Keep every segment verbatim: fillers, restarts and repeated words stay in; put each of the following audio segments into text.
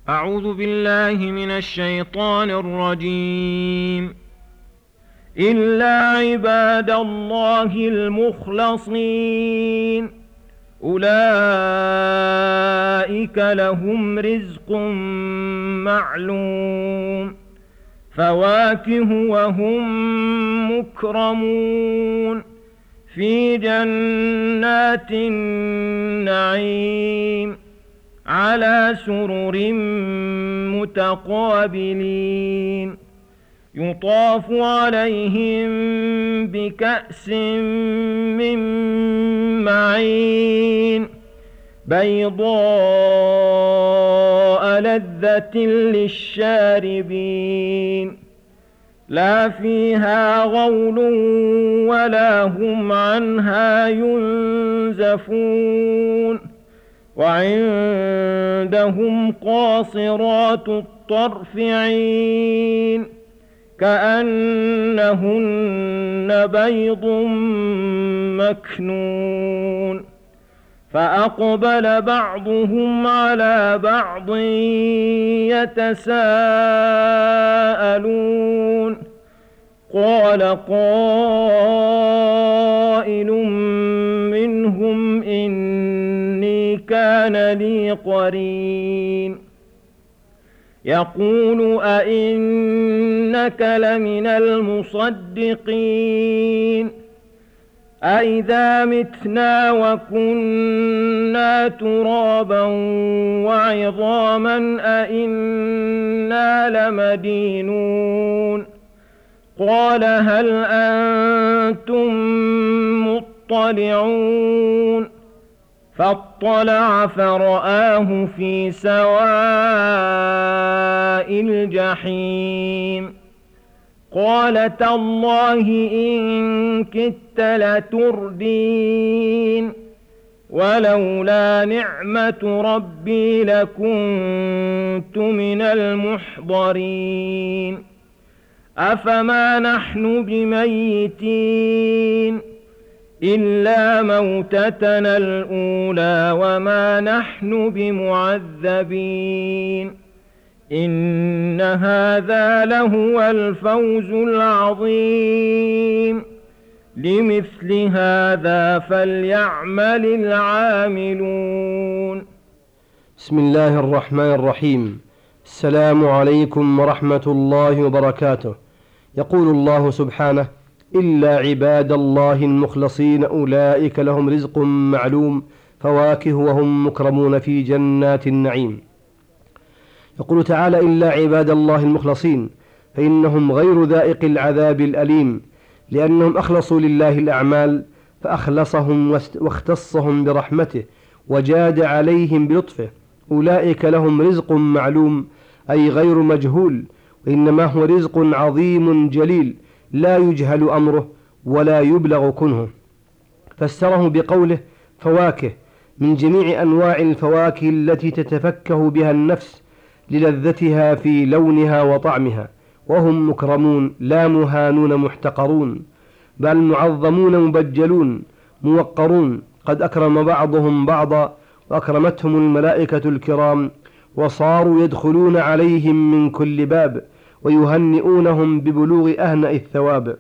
أعوذ بالله من الشيطان الرجيم. إلا عباد الله المخلصين أولئك لهم رزق معلوم فواكه وهم مكرمون في جنات النعيم على سرر متقابلين يطاف عليهم بكأس من معين بيضاء لذة للشاربين لا فيها غول ولا هم عنها ينزفون وعندهم قاصرات الطرف عين كأنهن بيض مكنون فأقبل بعضهم على بعض يتساءلون قال قائل منهم إني كان لي قرين يقول أئنك لمن المصدقين أئذا متنا وكنا ترابا وعظاما أئنا لمدينون قال هل أنتم مطلعون فاطلع فرآه في سواء الجحيم قال تالله إن كدت لتردين ولولا نعمة ربي لكنت من المحضرين أفما نحن بميتين إلا موتتنا الأولى وما نحن بمعذبين إن هذا لهو الفوز العظيم لمثل هذا فليعمل العاملون. بسم الله الرحمن الرحيم. السلام عليكم ورحمة الله وبركاته. يقول الله سبحانه إلا عباد الله المخلصين أولئك لهم رزق معلوم فواكه وهم مكرمون في جنات النعيم. يقول تعالى إلا عباد الله المخلصين فإنهم غير ذائق العذاب الأليم لأنهم أخلصوا لله الأعمال فأخلصهم واختصهم برحمته وجاد عليهم بلطفه. أولئك لهم رزق معلوم أي غير مجهول، وإنما هو رزق عظيم جليل لا يجهل أمره ولا يبلغ كنهه. فسره بقوله فواكه من جميع أنواع الفواكه التي تتفكه بها النفس للذتها في لونها وطعمها، وهم مكرمون لا مهانون محتقرون بل معظمون مبجلون موقرون، قد أكرم بعضهم بعضا وأكرمتهم الملائكة الكرام وصاروا يدخلون عليهم من كل باب ويهنئونهم ببلوغ أهنأ الثواب.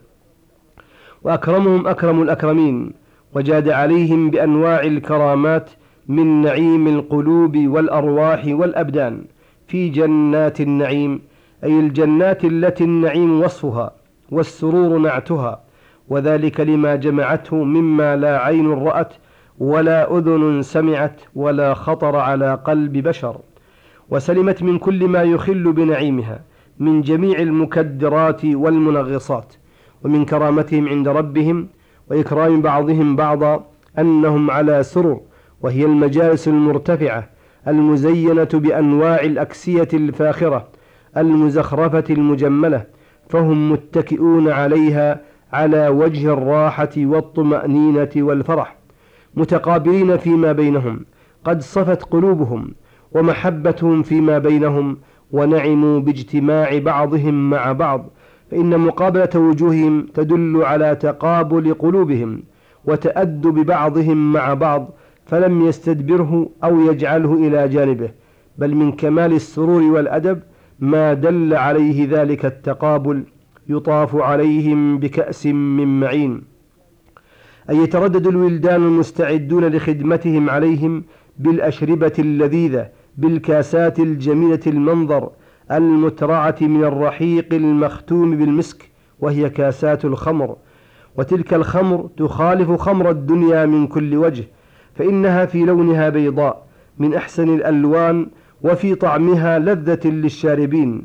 وأكرمهم أكرم الأكرمين وجاد عليهم بأنواع الكرامات من نعيم القلوب والأرواح والأبدان في جنات النعيم، أي الجنات التي النعيم وصفها والسرور نعتها، وذلك لما جمعته مما لا عين رأت ولا أذن سمعت ولا خطر على قلب بشر، وسلمت من كل ما يخل بنعيمها من جميع المكدرات والمنغصات. ومن كرامتهم عند ربهم وإكرام بعضهم بعضا أنهم على سرر، وهي المجالس المرتفعة المزينة بأنواع الأكسية الفاخرة المزخرفة المجملة، فهم متكئون عليها على وجه الراحة والطمأنينة والفرح، متقابلين فيما بينهم، قد صفت قلوبهم ومحبتهم فيما بينهم، ونعموا باجتماع بعضهم مع بعض، فإن مقابلة وجوههم تدل على تقابل قلوبهم وتأدب بعضهم مع بعض، فلم يستدبره أو يجعله إلى جانبه، بل من كمال السرور والأدب ما دل عليه ذلك التقابل. يطاف عليهم بكأس من معين، أي يتردد الولدان المستعدون لخدمتهم عليهم بالأشربة اللذيذة بالكاسات الجميلة المنظر المترعة من الرحيق المختوم بالمسك، وهي كاسات الخمر. وتلك الخمر تخالف خمر الدنيا من كل وجه، فإنها في لونها بيضاء من أحسن الألوان، وفي طعمها لذة للشاربين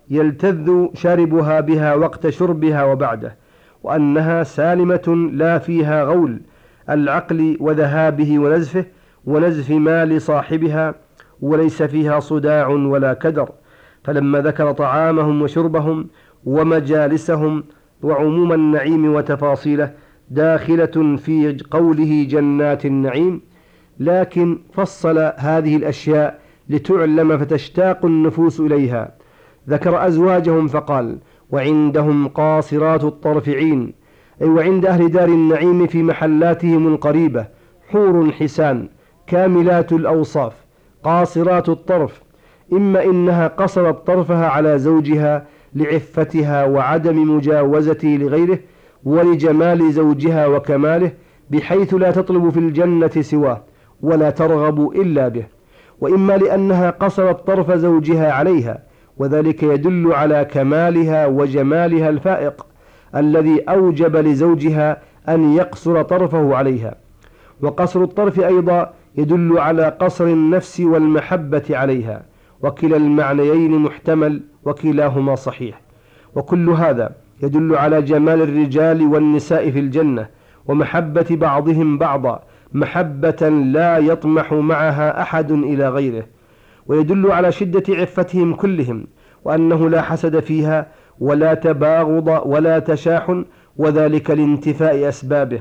يلتذ شاربها بها وقت شربها وبعده، وأنها سالمة لا فيها غول العقل وذهابه ونزفه ونزف ما لصاحبها، وليس فيها صداع ولا كدر. فلما ذكر طعامهم وشربهم ومجالسهم وعموم النعيم وتفاصيله داخلة في قوله جنات النعيم، لكن فصل هذه الأشياء لتعلم فتشتاق النفوس إليها. ذكر أزواجهم فقال: وعندهم قاصرات الطرف عين، أي وعند أهل دار النعيم في محلاتهم القريبة حور حسان كاملات الأوصاف قاصرات الطرف، إما إنها قصرت طرفها على زوجها لعفتها وعدم مجاوزته لغيره ولجمال زوجها وكماله، بحيث لا تطلب في الجنة سواه ولا ترغب إلا به، وإما لأنها قصرت طرف زوجها عليها، وذلك يدل على كمالها وجمالها الفائق الذي أوجب لزوجها أن يقصر طرفه عليها. وقصر الطرف أيضا يدل على قصر النفس والمحبة عليها، وكلا المعنيين محتمل وكلاهما صحيح. وكل هذا يدل على جمال الرجال والنساء في الجنة ومحبة بعضهم بعضا محبة لا يطمح معها أحد إلى غيره، ويدل على شدة عفتهم كلهم، وأنه لا حسد فيها ولا تباغض ولا تشاحن، وذلك لانتفاء أسبابه.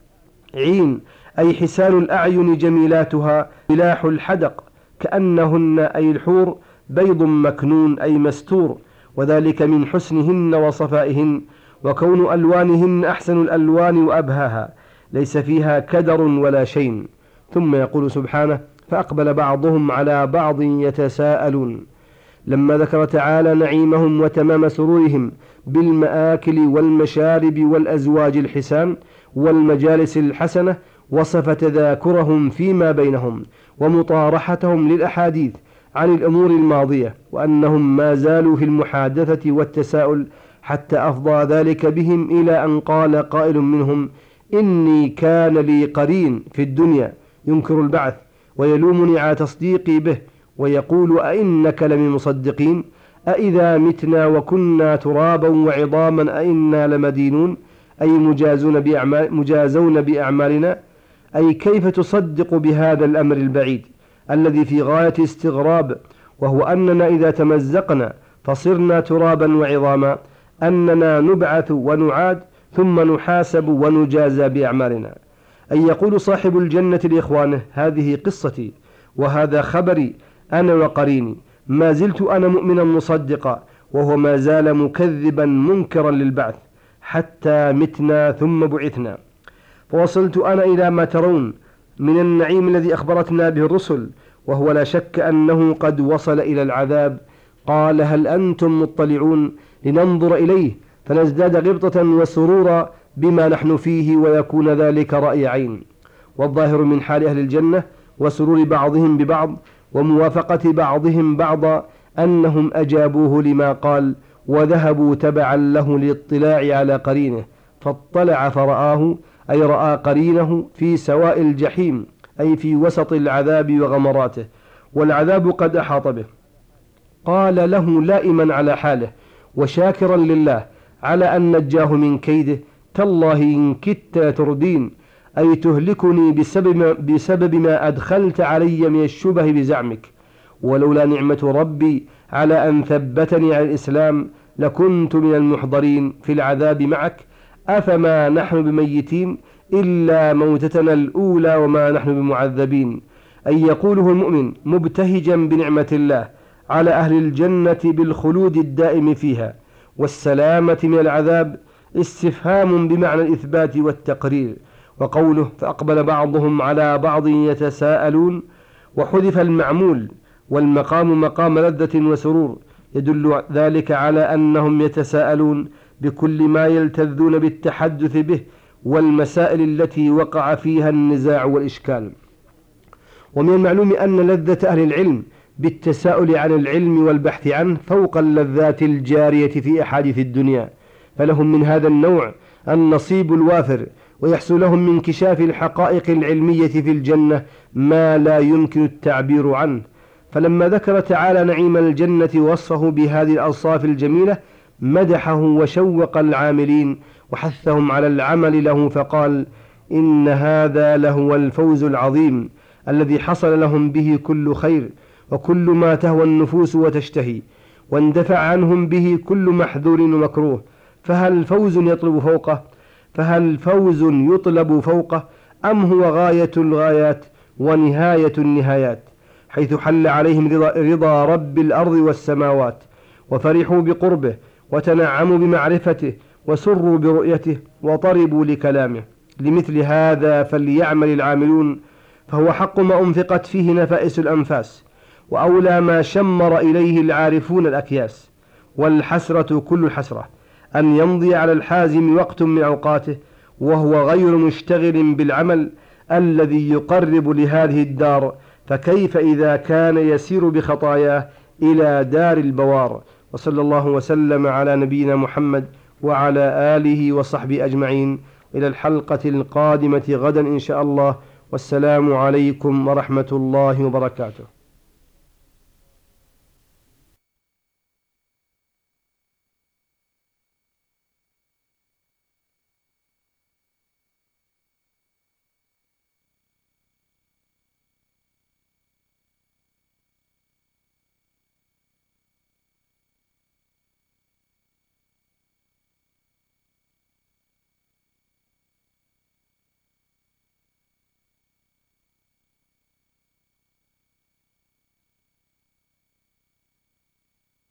عين أي حسان الأعين جميلاتها ملاح الحدق، كأنهن أي الحور بيض مكنون أي مستور، وذلك من حسنهن وصفائهن، وكون ألوانهن أحسن الألوان وأبهاها، ليس فيها كدر ولا شين. ثم يقول سبحانه: فأقبل بعضهم على بعض يتساءلون. لما ذكر تعالى نعيمهم وتمام سرورهم بالمآكل والمشارب والأزواج الحسان والمجالس الحسنة، وصف تذاكرهم فيما بينهم ومطارحتهم للأحاديث عن الأمور الماضية، وأنهم ما زالوا في المحادثة والتساؤل، حتى أفضى ذلك بهم إلى أن قال قائل منهم: إني كان لي قرين في الدنيا ينكر البعث ويلومني على تصديقي به، ويقول: أئنك لمن مصدقين؟ أئذا متنا وكنا ترابا وعظاما أئنا لمدينون؟ أي مجازون بأعمال مجازون بأعمالنا. أي كيف تصدق بهذا الأمر البعيد الذي في غاية استغراب، وهو أننا إذا تمزقنا فصرنا ترابا وعظاما أننا نبعث ونعاد ثم نحاسب ونجازى بأعمالنا. أي يقول صاحب الجنة لإخوانه: هذه قصتي وهذا خبري أنا وقريني، ما زلت أنا مؤمنا مصدقا، وهو ما زال مكذبا منكرا للبعث حتى متنا ثم بعثنا. فوصلت أنا إلى ما ترون من النعيم الذي أخبرتنا به الرسل، وهو لا شك أنه قد وصل إلى العذاب. قال: هل أنتم مطلعون لننظر إليه فنزداد غبطة وسرورا بما نحن فيه، ويكون ذلك رأي عين. والظاهر من حال أهل الجنة وسرور بعضهم ببعض وموافقة بعضهم بعضا أنهم أجابوه لما قال، وذهبوا تبعا له للاطلاع على قرينه، فاطلع فرآه أي رأى قرينه في سواء الجحيم، أي في وسط العذاب وغمراته، والعذاب قد أحاط به. قال له لائما على حاله وشاكرا لله على أن نجاه من كيده: تالله إن كدت تردين، أي تهلكني بسبب, بسبب ما أدخلت علي من الشبه بزعمك، ولولا نعمة ربي على أن ثبتني على الإسلام لكنت من المحضرين في العذاب معك، أفما نحن بميتين إلا موتتنا الأولى وما نحن بمعذبين. أي يقوله المؤمن مبتهجا بنعمة الله على أهل الجنة بالخلود الدائم فيها والسلامة من العذاب، استفهام بمعنى الإثبات والتقرير. وقوله: فأقبل بعضهم على بعض يتساءلون، وحذف المعمول والمقام مقام لذة وسرور، يدل ذلك على أنهم يتساءلون بكل ما يلتذون بالتحدث به والمسائل التي وقع فيها النزاع والإشكال. ومن المعلوم أن لذة أهل العلم بالتساؤل عن العلم والبحث عنه فوق اللذات الجارية في أحاديث الدنيا، فلهم من هذا النوع النصيب الوافر، ويحصل لهم من انكشاف الحقائق العلمية في الجنة ما لا يمكن التعبير عنه. فلما ذكر تعالى نعيم الجنة وصفه بهذه الأوصاف الجميلة مدحه وشوق العاملين وحثهم على العمل له، فقال: إن هذا لهو الفوز العظيم الذي حصل لهم به كل خير وكل ما تهوى النفوس وتشتهي، واندفع عنهم به كل محذور ومكروه. فهل فوز يطلب فوقه فهل فوز يطلب فوقه أم هو غاية الغايات ونهاية النهايات، حيث حل عليهم رضا, رضا رب الأرض والسماوات، وفرحوا بقربه وتنعموا بمعرفته وسروا برؤيته وطربوا لكلامه. لمثل هذا فليعمل العاملون، فهو حق ما أنفقت فيه نفائس الأنفاس، وأولى ما شمر إليه العارفون الأكياس. والحسرة كل الحسرة أن يمضي على الحازم وقت من أوقاته وهو غير مشتغل بالعمل الذي يقرب لهذه الدار، فكيف إذا كان يسير بخطاياه إلى دار البوار. وصلى الله وسلم على نبينا محمد وعلى آله وصحبه أجمعين، إلى الحلقة القادمة غدا إن شاء الله، والسلام عليكم ورحمة الله وبركاته.